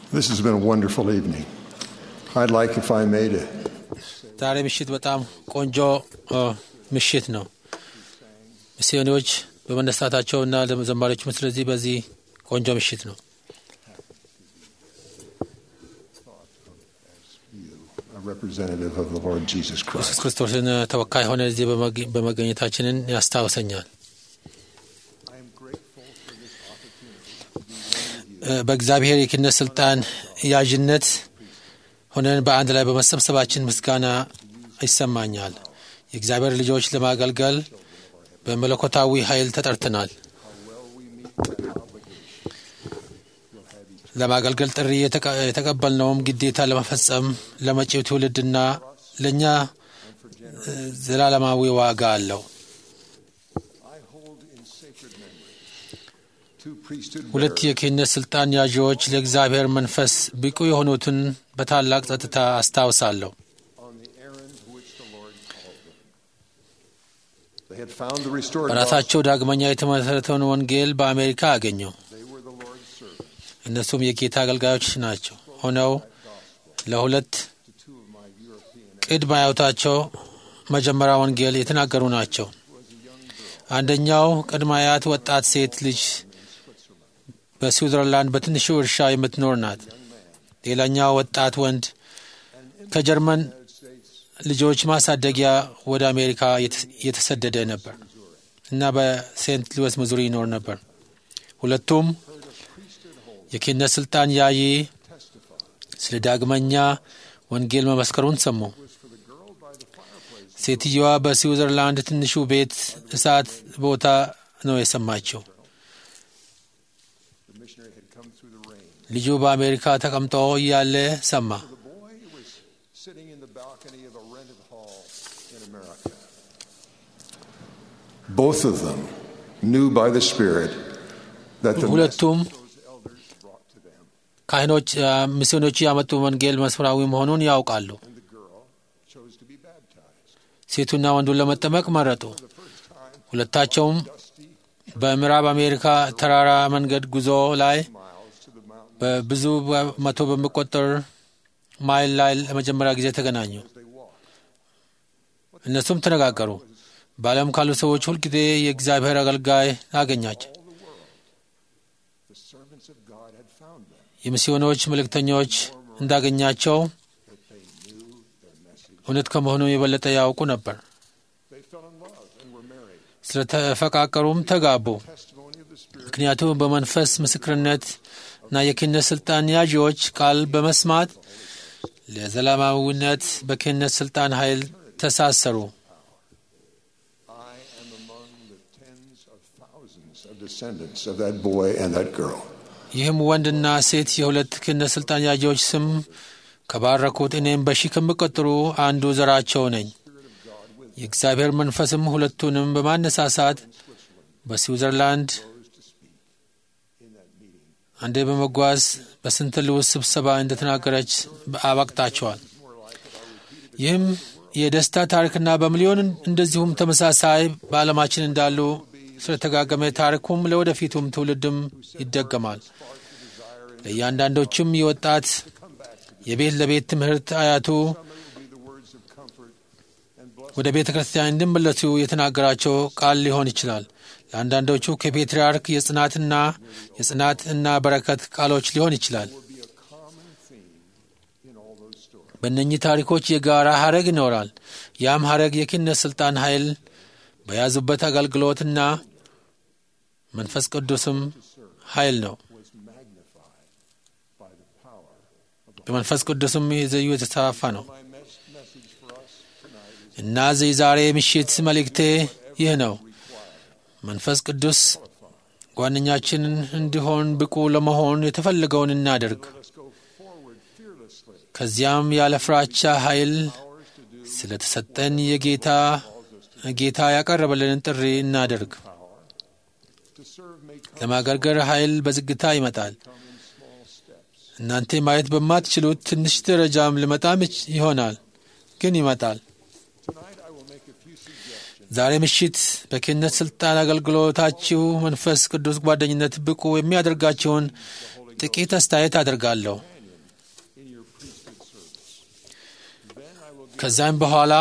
This has been a wonderful evening. I'd like, if I may, to ዛሬ ምሽት በጣም ቆንጆ ምሽት ነው። ሚስዮኖች በመነሳታቸውና ለዘማሪዎችም ስለዚህ በዚህ ቆንጆ ምሽት ነው። a representative of the Lord Jesus Christ. ክርስቶስን ተወካይ ሆነ እዚህ በመገኘታችንን ያስታውሰኛል። በእግዚአብሔር የክህነት ስልጣን ያዥነት ሆነን በአንድ ላይ በመሰብሰባችን ምስጋና ይሰማኛል። የእግዚአብሔር ልጆች ለማገልገል በመለኮታዊ ኃይል ተጠርተናል። ለማገልገል ጥሪ የተቀበልነውም ግዴታ ለመፈጸም ለመጪው ትውልድና ለኛ ዘላለማዊ ዋጋ አለው። ሁለት የክህነት ስልጣን ያዦች ለእግዚአብሔር መንፈስ ብቁ የሆኑትን በታላቅ ጸጥታ አስታውሳለሁ። በራሳቸው ዳግመኛ የተመሠረተውን ወንጌል በአሜሪካ አገኘው። እነሱም የጌታ አገልጋዮች ናቸው ሆነው ለሁለት ቅድመ አያቶቻቸው መጀመሪያ ወንጌል የተናገሩ ናቸው። አንደኛው ቅድመ አያት ወጣት ሴት ልጅ በስዊዘርላንድ በትንሹ እርሻ የምትኖር ናት። ሌላኛው ወጣት ወንድ ከጀርመን ልጆች ማሳደጊያ ወደ አሜሪካ የተሰደደ ነበር እና በሴንት ሉዊስ ሚዙሪ ይኖር ነበር። ሁለቱም የክህነት ስልጣን ያየ ስለ ዳግመኛ ወንጌል መመስከሩን ሰሙ። ሴትየዋ በስዊዘርላንድ ትንሹ ቤት እሳት ቦታ ነው የሰማችው። ልጁ በአሜሪካ ተቀምጦ እያለ ሰማ። Both of them knew by the Spirit that the ሁለቱም ካህኖች ሚስዮኖች ያመጡ ወንጌል መስፈራዊ መሆኑን ያውቃሉ። ሴቱና ወንዱን ለመጠመቅ መረጡ። ሁለታቸውም በምዕራብ አሜሪካ ተራራ መንገድ ጉዞ ላይ በብዙ መቶ በሚቆጠር ማይል ላይ ለመጀመሪያ ጊዜ ተገናኙ። እነሱም ተነጋገሩ። በዓለም ካሉ ሰዎች ሁልጊዜ የእግዚአብሔር አገልጋይ አገኛቸው። የሚስዮኖች መልእክተኞች እንዳገኛቸው እውነት ከመሆኑ የበለጠ ያውቁ ነበር። ስለተፈቃቀሩም ተጋቡ። ምክንያቱም በመንፈስ ምስክርነት እና የክህነት ስልጣን ያዢዎች ቃል በመስማት ለዘላለማዊነት በክህነት ስልጣን ኃይል ተሳሰሩ። ይህም ወንድና ሴት የሁለት ክህነት ስልጣን ያዢዎች ስም ከባረኩት እኔም በሺህ ከሚቆጠሩ አንዱ ዘራቸው ነኝ። የእግዚአብሔር መንፈስም ሁለቱንም በማነሳሳት በስዊዘርላንድ አንዴ በመጓዝ በሴንት ሉዊስ ስብሰባ እንደተናገረች አባቅታቸዋል። ይህም የደስታ ታሪክና በሚሊዮን እንደዚሁም ተመሳሳይ በዓለማችን እንዳሉ ስለተጋገመ ታሪኩም ለወደፊቱም ትውልድም ይደገማል። ለእያንዳንዶችም የወጣት የቤት ለቤት ትምህርት አያቱ ወደ ቤተ ክርስቲያን እንዲመለሱ የተናገራቸው ቃል ሊሆን ይችላል። ለአንዳንዶቹ ከፔትርያርክ የጽናትና በረከት ቃሎች ሊሆን ይችላል። በእነኚህ ታሪኮች የጋራ ሐረግ ይኖራል። ያም ሐረግ የክህነት ስልጣን ኃይል በያዙበት አገልግሎትና መንፈስ ቅዱስም ኃይል ነው። በመንፈስ ቅዱስም የዘዩ የተስፋፋ ነው እና ዛሬ ምሽት መልእክቴ ይህ ነው። መንፈስ ቅዱስ ጓደኛችን እንዲሆን ብቁ ለመሆን የተፈለገውን እናደርግ። ከዚያም ያለ ፍራቻ ኃይል ስለተሰጠን ጌታ ያቀረበልንን ጥሪ እናደርግ። ለማገልገል ኃይል በዝግታ ይመጣል። እናንተ ማየት በማትችሉት ትንሽ ደረጃም ሊመጣም ይሆናል፣ ግን ይመጣል። ዛሬ ምሽት በክህነት ስልጣን አገልግሎታችሁ መንፈስ ቅዱስ ጓደኝነት ብቁ የሚያደርጋቸውን ጥቂት አስተያየት አደርጋለሁ። ከዛም በኋላ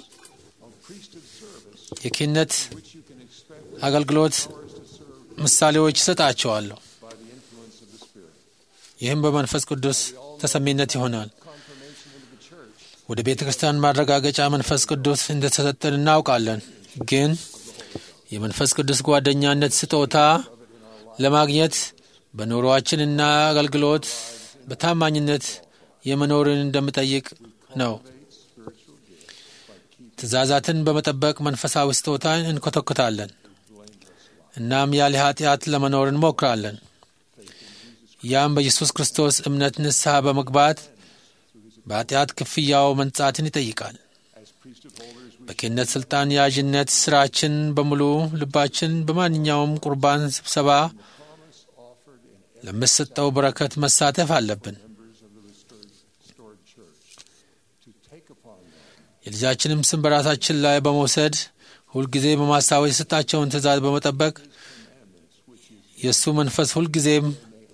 የክህነት አገልግሎት ምሳሌዎች ይሰጣቸዋለሁ። ይህም በመንፈስ ቅዱስ ተሰሚነት ይሆናል። ወደ ቤተ ክርስቲያን ማረጋገጫ መንፈስ ቅዱስ እንደተሰጠን እናውቃለን። ግን የመንፈስ ቅዱስ ጓደኛነት ስጦታ ለማግኘት በኑሮአችንና አገልግሎት በታማኝነት የመኖርን እንደምጠይቅ ነው። ትእዛዛትን በመጠበቅ መንፈሳዊ ስጦታን እንኮተኩታለን። እናም ያለ ኃጢአት ለመኖር እንሞክራለን። ያም በኢየሱስ ክርስቶስ እምነት ንስሐ በመግባት በኃጢአት ክፍያው መንጻትን ይጠይቃል። በክህነት ሥልጣን ያዥነት ሥራችን በሙሉ ልባችን በማንኛውም ቁርባን ስብሰባ ለምሰጠው በረከት መሳተፍ አለብን። የልጃችንም ስም በራሳችን ላይ በመውሰድ ሁልጊዜ በማስታወስ የሰጣቸውን ትእዛዝ በመጠበቅ የእሱ መንፈስ ሁልጊዜም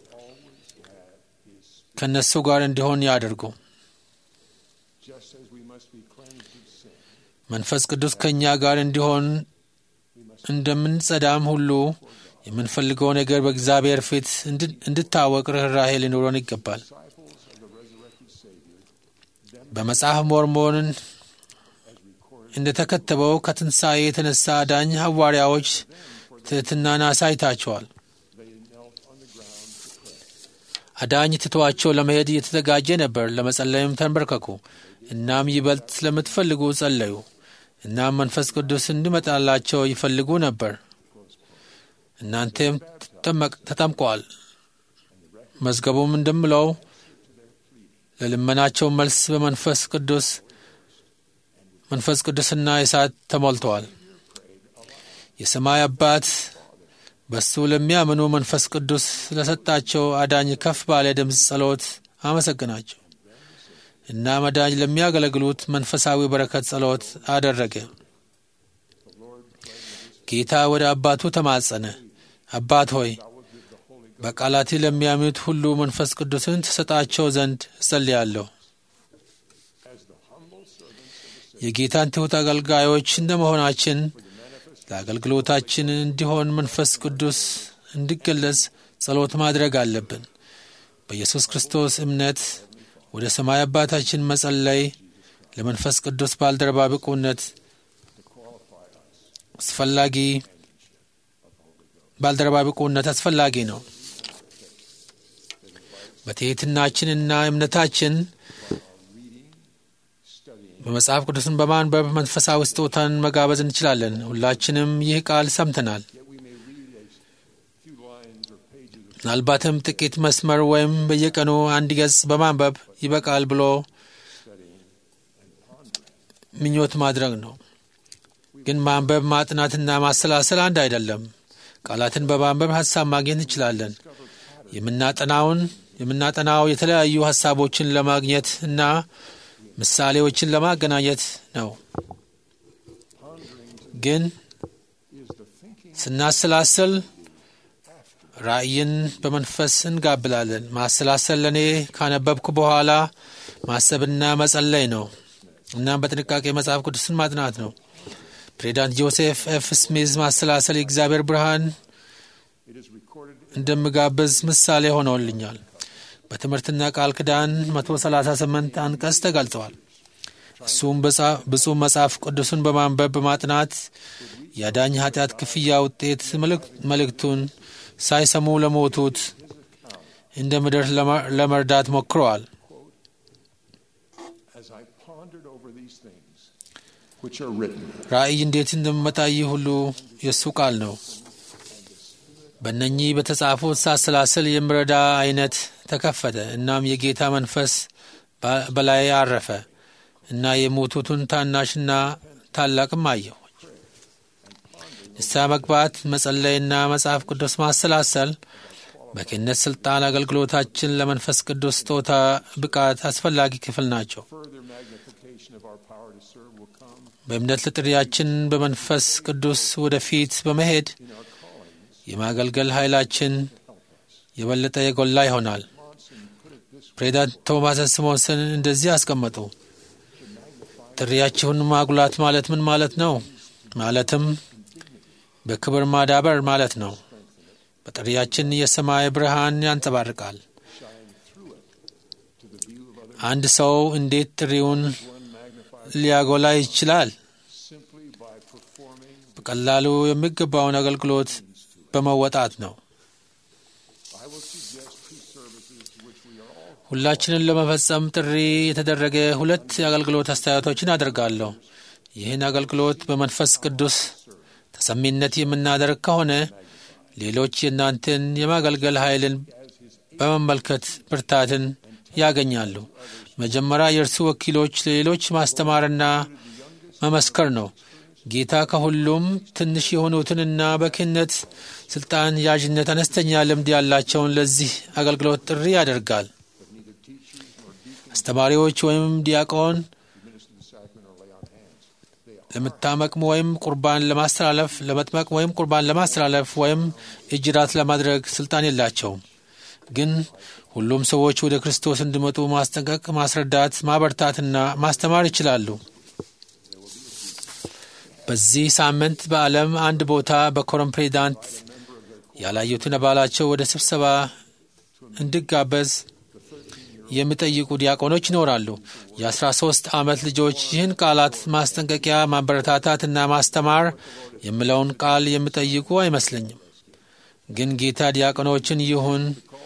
ከነሱ ጋር እንዲሆን ያደርጉ። መንፈስ ቅዱስ ከእኛ ጋር እንዲሆን እንደምንጸዳም ሁሉ የምንፈልገው ነገር በእግዚአብሔር ፊት እንድታወቅ ርኅራኄ ሊኖረን ይገባል። በመጽሐፍ ሞርሞንን እንደተከተበው ከትንሣኤ የተነሳ አዳኝ ሐዋርያዎች ትሕትናን አሳይታቸዋል። አዳኝ ትቷቸው ለመሄድ እየተዘጋጀ ነበር። ለመጸለይም ተንበርከኩ። እናም ይበልጥ ስለምትፈልጉ ጸለዩ። እናም መንፈስ ቅዱስ እንዲመጣላቸው ይፈልጉ ነበር። እናንተም ተጠምቀዋል። መዝገቡም እንደምለው ለልመናቸው መልስ በመንፈስ ቅዱስና እሳት ተሞልተዋል። የሰማይ አባት በሱ ለሚያምኑ መንፈስ ቅዱስ ስለሰጣቸው አዳኝ ከፍ ባለ ድምፅ ጸሎት አመሰግናቸው እና አዳኝ ለሚያገለግሉት መንፈሳዊ በረከት ጸሎት አደረገ። ጌታ ወደ አባቱ ተማጸነ። አባት ሆይ በቃላቴ ለሚያምኑት ሁሉ መንፈስ ቅዱስን ትሰጣቸው ዘንድ እጸልያለሁ። የጌታን ትሑት አገልጋዮች እንደመሆናችን ለአገልግሎታችን እንዲሆን መንፈስ ቅዱስ እንዲገለጽ ጸሎት ማድረግ አለብን። በኢየሱስ ክርስቶስ እምነት ወደ ሰማይ አባታችን መጸለይ ለመንፈስ ቅዱስ ባልደረባ ብቁነት አስፈላጊ ነው። በትሕትናችንና እምነታችን በመጽሐፍ ቅዱስን በማንበብ መንፈሳዊ ስጦታን መጋበዝ እንችላለን። ሁላችንም ይህ ቃል ሰምተናል። ምናልባትም ጥቂት መስመር ወይም በየቀኑ አንድ ገጽ በማንበብ ይበቃል ብሎ ምኞት ማድረግ ነው። ግን ማንበብ፣ ማጥናትና ማሰላሰል አንድ አይደለም። ቃላትን በማንበብ ሀሳብ ማግኘት እንችላለን። የምናጠናው የተለያዩ ሀሳቦችን ለማግኘት እና ምሳሌዎችን ለማገናኘት ነው። ግን ስናሰላስል ራእይን በመንፈስ እንጋብላለን። ማሰላሰል ለእኔ ካነበብኩ በኋላ ማሰብና መጸለይ ነው። እናም በጥንቃቄ መጽሐፍ ቅዱስን ማጥናት ነው። ፕሬዚዳንት ጆሴፍ ኤፍ ስሚዝ ማሰላሰል የእግዚአብሔር ብርሃን እንደምጋብዝ ምሳሌ ሆነውልኛል። በትምህርትና ቃል ኪዳን 138 አንቀጽ ተገልጸዋል። እሱም ብፁዕ መጽሐፍ ቅዱስን በማንበብ በማጥናት የአዳኝ ኃጢአት ክፍያ ውጤት መልእክቱን ሳይሰሙ ለሞቱት እንደ ምድር ለመርዳት ሞክረዋል። ራእይ እንዴት እንደሚመጣ ይህ ሁሉ የእሱ ቃል ነው። በእነኚህ በተጻፉት ሳሰላስል የምረዳ አይነት ተከፈተ። እናም የጌታ መንፈስ በላይ አረፈ እና የሞቱትን ታናሽና ታላቅም አየሁ። ንስሐ መግባት፣ መጸለይና መጽሐፍ ቅዱስ ማሰላሰል በክህነት ሥልጣን አገልግሎታችን ለመንፈስ ቅዱስ ስጦታ ብቃት አስፈላጊ ክፍል ናቸው። በእምነት ለጥሪያችን በመንፈስ ቅዱስ ወደፊት በመሄድ የማገልገል ኃይላችን የበለጠ የጎላ ይሆናል። ፕሬዚዳንት ቶማስ ስሞንሰን እንደዚህ አስቀመጡ። ጥሪያችሁን ማጉላት ማለት ምን ማለት ነው? ማለትም በክብር ማዳበር ማለት ነው። በጥሪያችን የሰማይ ብርሃን ያንጸባርቃል። አንድ ሰው እንዴት ጥሪውን ሊያጎላ ይችላል? በቀላሉ የሚገባውን አገልግሎት በመወጣት ነው። ሁላችንን ለመፈጸም ጥሪ የተደረገ 2 የአገልግሎት አስተያየቶችን አደርጋለሁ። ይህን አገልግሎት በመንፈስ ቅዱስ ተሰሚነት የምናደርግ ከሆነ ሌሎች የእናንተን የማገልገል ኃይልን በመመልከት ብርታትን ያገኛሉ። መጀመሪያ የእርሱ ወኪሎች ለሌሎች ማስተማርና መመስከር ነው። ጌታ ከሁሉም ትንሽ የሆኑትንና በክህነት ስልጣን ያዥነት አነስተኛ ልምድ ያላቸውን ለዚህ አገልግሎት ጥሪ ያደርጋል። አስተማሪዎች ወይም ዲያቆን ለመታመቅም ወይም ቁርባን ለማስተላለፍ ለመጥመቅ ወይም ቁርባን ለማስተላለፍ ወይም እጅራት ለማድረግ ስልጣን የላቸውም። ግን ሁሉም ሰዎች ወደ ክርስቶስ እንዲመጡ ማስጠንቀቅ፣ ማስረዳት፣ ማበርታትና ማስተማር ይችላሉ። በዚህ ሳምንት በዓለም አንድ ቦታ በኮረም ፕሬዚዳንት ያላዩትን አባላቸው ወደ ስብሰባ እንዲጋበዝ የሚጠይቁ ዲያቆኖች ይኖራሉ። የ13 ዓመት ልጆች ይህን ቃላት ማስጠንቀቂያ፣ ማበረታታትና ማስተማር የሚለውን ቃል የሚጠይቁ አይመስለኝም። ግን ጌታ ዲያቆኖችን ይሁን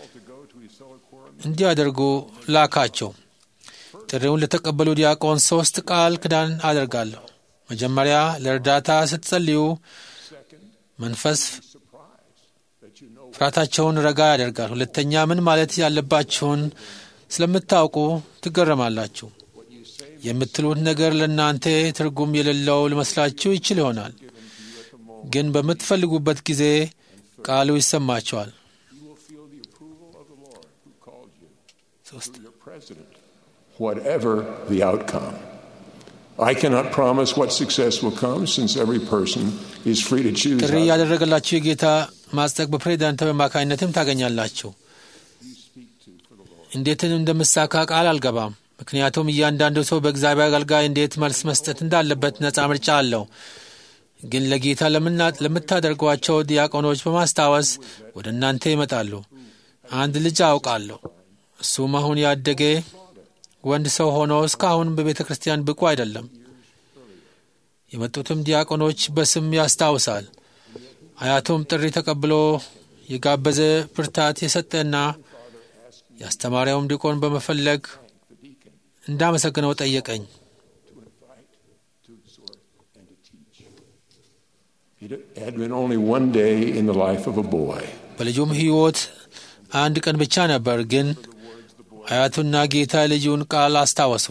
እንዲያደርጉ ላካቸው። ጥሪውን ለተቀበሉ ዲያቆን 3 ቃል ኪዳን አደርጋለሁ። መጀመሪያ ለእርዳታ ስትጸልዩ መንፈስ ፍርሃታቸውን ረጋ ያደርጋል። ሁለተኛ ምን ማለት ያለባችሁን ስለምታውቁ ትገረማላችሁ። የምትሉት ነገር ለእናንተ ትርጉም የሌለው ሊመስላችሁ ይችል ይሆናል፣ ግን በምትፈልጉበት ጊዜ ቃሉ ይሰማችኋል። Whatever the outcome. I cannot promise what success will come since every person is free to choose. ጥሪ ያደረገላችሁ የጌታ ማስጠቅ በፕሬዝዳንታዊ አማካኝነትም ታገኛላችሁ። እንዴትን እንደምሳካ ቃል አልገባም፣ ምክንያቱም እያንዳንዱ ሰው በእግዚአብሔር አገልጋይ እንዴት መልስ መስጠት እንዳለበት ነፃ ምርጫ አለው። ግን ለጌታ ለምታደርጓቸው ዲያቆኖች በማስታወስ ወደ እናንተ ይመጣሉ። አንድ ልጅ አውቃለሁ። እሱም አሁን ያደገ ወንድ ሰው ሆኖ እስካሁን በቤተ ክርስቲያን ብቁ አይደለም። የመጡትም ዲያቆኖች በስም ያስታውሳል። አያቱም ጥሪ ተቀብሎ የጋበዘ ብርታት የሰጠና ያስተማሪውም ዲቆን በመፈለግ እንዳመሰግነው ጠየቀኝ። Had been only one day in the life of a boy. በልጁም ሕይወት አንድ ቀን ብቻ ነበር። ግን አያቱና ጌታ ልጁን ቃል አስታወሱ።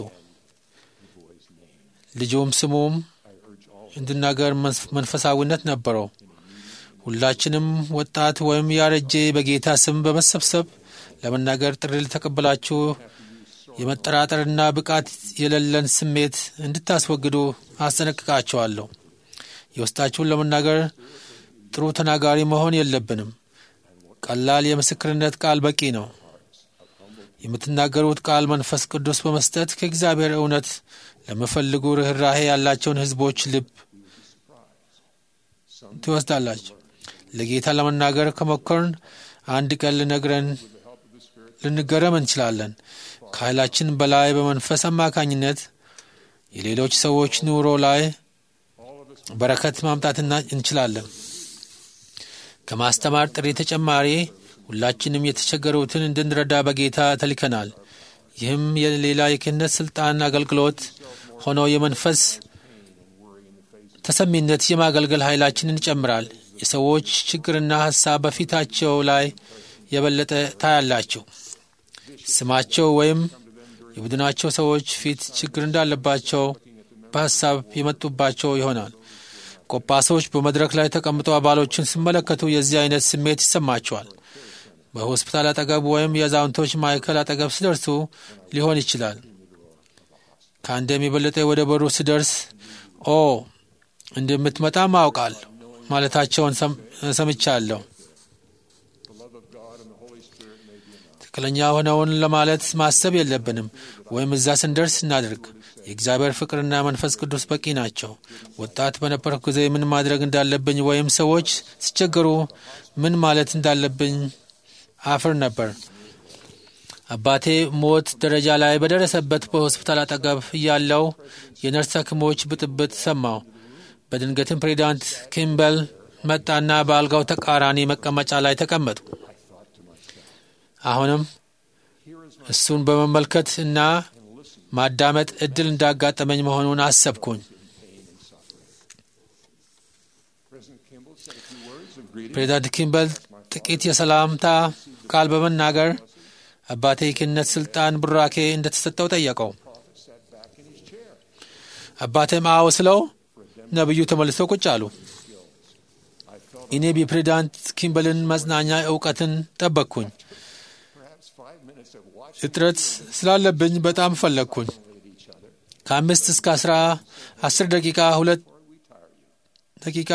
ልጁም ስሙም እንድናገር መንፈሳዊነት ነበረው። ሁላችንም ወጣት ወይም ያረጀ በጌታ ስም በመሰብሰብ ለመናገር ጥሪ ልተቀበላችሁ የመጠራጠርና ብቃት የሌለን ስሜት እንድታስወግዱ አስጠነቅቃችኋለሁ። የውስጣችሁን ለመናገር ጥሩ ተናጋሪ መሆን የለብንም። ቀላል የምስክርነት ቃል በቂ ነው። የምትናገሩት ቃል መንፈስ ቅዱስ በመስጠት ከእግዚአብሔር እውነት ለሚፈልጉ ርኅራኄ ያላቸውን ሕዝቦች ልብ ትወስዳላችሁ። ለጌታ ለመናገር ከሞከርን አንድ ቀን ልንገረም እንችላለን። ከኃይላችን በላይ በመንፈስ አማካኝነት የሌሎች ሰዎች ኑሮ ላይ በረከት ማምጣትና እንችላለን። ከማስተማር ጥሪ ተጨማሪ ሁላችንም የተቸገሩትን እንድንረዳ በጌታ ተልከናል። ይህም የሌላ የክህነት ስልጣን አገልግሎት ሆኖ የመንፈስ ተሰሚነት የማገልገል ኃይላችንን ይጨምራል። የሰዎች ችግርና ሐሳብ በፊታቸው ላይ የበለጠ ታያላችሁ። ስማቸው ወይም የቡድናቸው ሰዎች ፊት ችግር እንዳለባቸው በሐሳብ የመጡባቸው ይሆናል። ቆጳሶች በመድረክ ላይ ተቀምጠው አባሎችን ሲመለከቱ የዚህ አይነት ስሜት ይሰማቸዋል። በሆስፒታል አጠገብ ወይም የአዛውንቶች ማዕከል አጠገብ ሲደርሱ ሊሆን ይችላል። ከአንድም የበለጠ ወደ በሩ ሲደርስ እንደምትመጣ ማውቃል ማለታቸውን ሰምቻለሁ። ትክክለኛ ሆነውን ለማለት ማሰብ የለብንም ወይም እዛ ስንደርስ እናድርግ። የእግዚአብሔር ፍቅርና መንፈስ ቅዱስ በቂ ናቸው። ወጣት በነበርኩ ጊዜ ምን ማድረግ እንዳለብኝ ወይም ሰዎች ሲቸገሩ ምን ማለት እንዳለብኝ አፍር ነበር። አባቴ ሞት ደረጃ ላይ በደረሰበት በሆስፒታል አጠገብ ያለው የነርስ ሐኪሞች ብጥብጥ ሰማው። በድንገትም ፕሬዚዳንት ኪምበል መጣና በአልጋው ተቃራኒ መቀመጫ ላይ ተቀመጡ። አሁንም እሱን በመመልከት እና ማዳመጥ እድል እንዳጋጠመኝ መሆኑን አሰብኩኝ። ፕሬዚዳንት ኪምበል ጥቂት የሰላምታ ቃል በመናገር አባቴ የክህነት ስልጣን ቡራኬ እንደተሰጠው ጠየቀው። አባቴም አዎ ስለው ነብዩ ተመልሰው ቁጭ አሉ። እኔ የፕሬዚዳንት ኪምበልን መጽናኛ ዕውቀትን ጠበቅኩኝ። እጥረት ስላለብኝ በጣም ፈለግኩኝ። ከ5 እስከ 10 ደቂቃ 2 ደቂቃ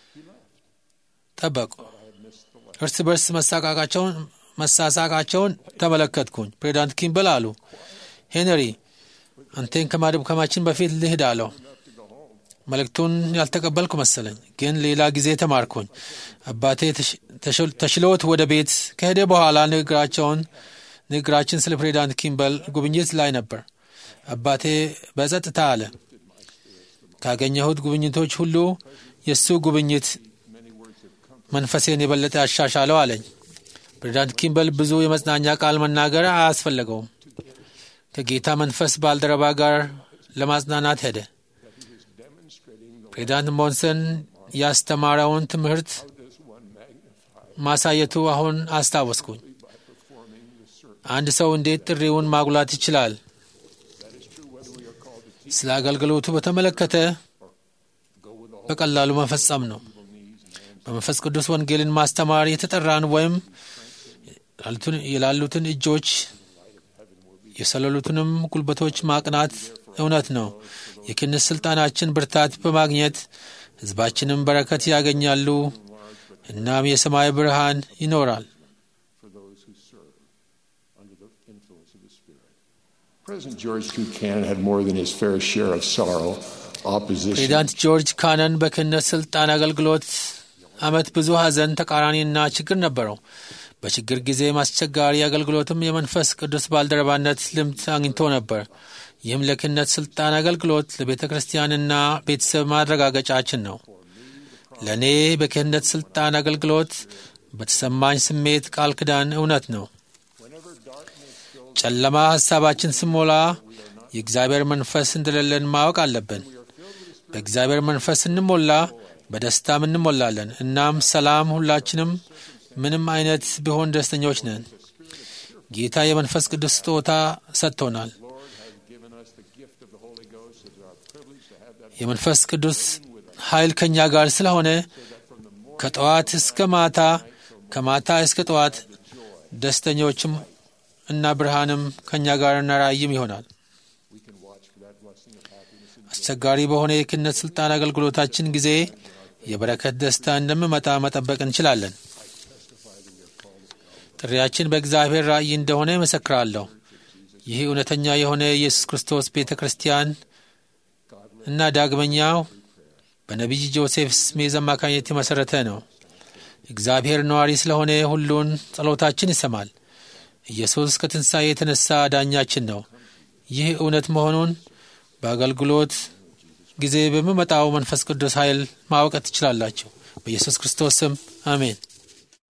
ጠበቁ። እርስ በርስ መሳሳቃቸውን ተመለከትኩኝ። ፕሬዚዳንት ኪምበል አሉ፣ ሄንሪ አንተን ከማችን በፊት ልሂድ አለው። መልእክቱን ያልተቀበልኩ መሰለኝ፣ ግን ሌላ ጊዜ ተማርኩኝ። አባቴ ተሽሎት ወደ ቤት ከሄደ በኋላ ንግግራችን ስለ ፕሬዚዳንት ኪምበል ጉብኝት ላይ ነበር። አባቴ በጸጥታ አለ፣ ካገኘሁት ጉብኝቶች ሁሉ የሱ ጉብኝት መንፈሴን የበለጠ ያሻሻለው አለኝ። ፕሬዚዳንት ኪምበል ብዙ የመጽናኛ ቃል መናገር አያስፈልገውም። ከጌታ መንፈስ ባልደረባ ጋር ለማጽናናት ሄደ። ፕሬዚዳንት ሞንሰን ያስተማረውን ትምህርት ማሳየቱ አሁን አስታወስኩኝ። አንድ ሰው እንዴት ጥሪውን ማጉላት ይችላል? ስለ አገልግሎቱ በተመለከተ በቀላሉ መፈጸም ነው። በመንፈስ ቅዱስ ወንጌልን ማስተማር የተጠራን ወይም የላሉትን እጆች የሰለሉትንም ጉልበቶች ማቅናት እውነት ነው። የክህነት ስልጣናችን ብርታት በማግኘት ሕዝባችንም በረከት ያገኛሉ። እናም የሰማይ ብርሃን ይኖራል። ፕሬዚዳንት ጆርጅ ካነን በክህነት ስልጣን አገልግሎት ዓመት ብዙ ሐዘን፣ ተቃራኒና ችግር ነበረው። በችግር ጊዜ አስቸጋሪ አገልግሎትም የመንፈስ ቅዱስ ባልደረባነት ልምድ አግኝቶ ነበር። ይህም ለክህነት ስልጣን አገልግሎት ለቤተ ክርስቲያንና ቤተሰብ ማረጋገጫችን ነው። ለእኔ በክህነት ስልጣን አገልግሎት በተሰማኝ ስሜት ቃል ኪዳን እውነት ነው። ጨለማ ሐሳባችን ስሞላ የእግዚአብሔር መንፈስ እንደሌለን ማወቅ አለብን። በእግዚአብሔር መንፈስ እንሞላ በደስታም እንሞላለን። እናም ሰላም፣ ሁላችንም ምንም አይነት ቢሆን ደስተኞች ነን። ጌታ የመንፈስ ቅዱስ ስጦታ ሰጥቶናል። የመንፈስ ቅዱስ ኃይል ከኛ ጋር ስለሆነ ከጠዋት እስከ ማታ፣ ከማታ እስከ ጠዋት ደስተኞችም እና ብርሃንም ከኛ ጋርና ራእይም ይሆናል። አስቸጋሪ በሆነ የክህነት ስልጣን አገልግሎታችን ጊዜ የበረከት ደስታ እንደሚመጣ መጠበቅ እንችላለን። ጥሪያችን በእግዚአብሔር ራእይ እንደሆነ እመሰክራለሁ። ይህ እውነተኛ የሆነ የኢየሱስ ክርስቶስ ቤተ ክርስቲያን እና ዳግመኛው በነቢይ ጆሴፍ ስሜዝ አማካኝነት የመሠረተ ነው። እግዚአብሔር ነዋሪ ስለሆነ ሁሉን ጸሎታችን ይሰማል። ኢየሱስ ከትንሣኤ የተነሳ ዳኛችን ነው። ይህ እውነት መሆኑን በአገልግሎት ጊዜ በሚመጣው መንፈስ ቅዱስ ኃይል ማወቅ ትችላላችሁ። በኢየሱስ ክርስቶስ ስም አሜን።